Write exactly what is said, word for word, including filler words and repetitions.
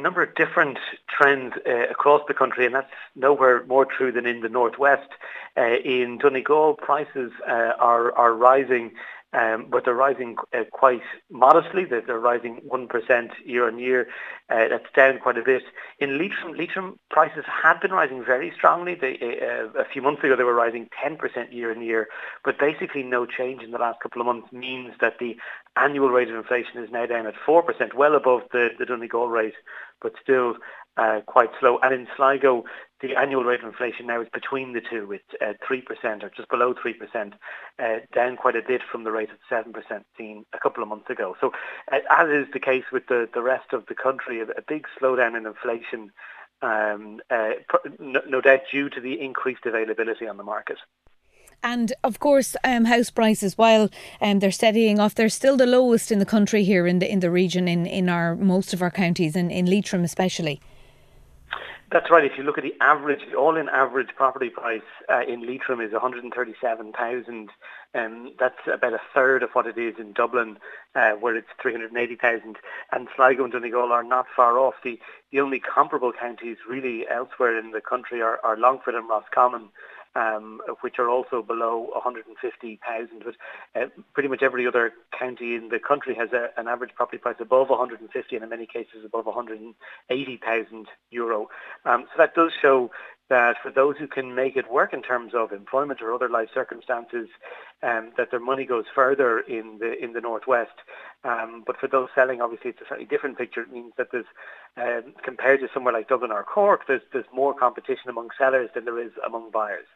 number of different trends uh, across the country, and that's nowhere more true than in the northwest. Uh, in Donegal, prices uh, are are rising, um, but they're rising uh, quite modestly. They're, they're rising one percent year on year. Uh, that's down quite a bit. In Leitrim, Leitrim prices had been rising very strongly. They, uh, a few months ago, they were rising ten percent year on year, but basically no change in the last couple of months means that the annual rate of inflation is now down at four percent, well above the, the Donegal rate, but still uh, quite slow. And in Sligo, the annual rate of inflation now is between the two. It's uh, three percent or just below three percent, uh, down quite a bit from the rate of seven percent seen a couple of months ago. So uh, as is the case with the, the rest of the country, a, a big slowdown in inflation, um, uh, no, no doubt due to the increased availability on the market. And of course, um, house prices, while um, they're steadying off, they're still the lowest in the country here in the in the region, in, in our most of our counties, and in Leitrim especially. That's right. If you look at the average, the all-in average property price uh, in Leitrim is one hundred thirty-seven thousand, and that's about a third of what it is in Dublin, uh, where it's three hundred eighty thousand. And Sligo and Donegal are not far off. The the only comparable counties really elsewhere in the country are, are Longford and Roscommon, Um, which are also below one hundred fifty thousand. But uh, pretty much every other county in the country has a, an average property price above one hundred fifty and in many cases above one hundred eighty thousand euro. Um, so that does show that for those who can make it work in terms of employment or other life circumstances, um, that their money goes further in the in the northwest. Um, but for those selling, obviously it's a slightly different picture. It means that there's, um, compared to somewhere like Dublin or Cork, there's there's more competition among sellers than there is among buyers.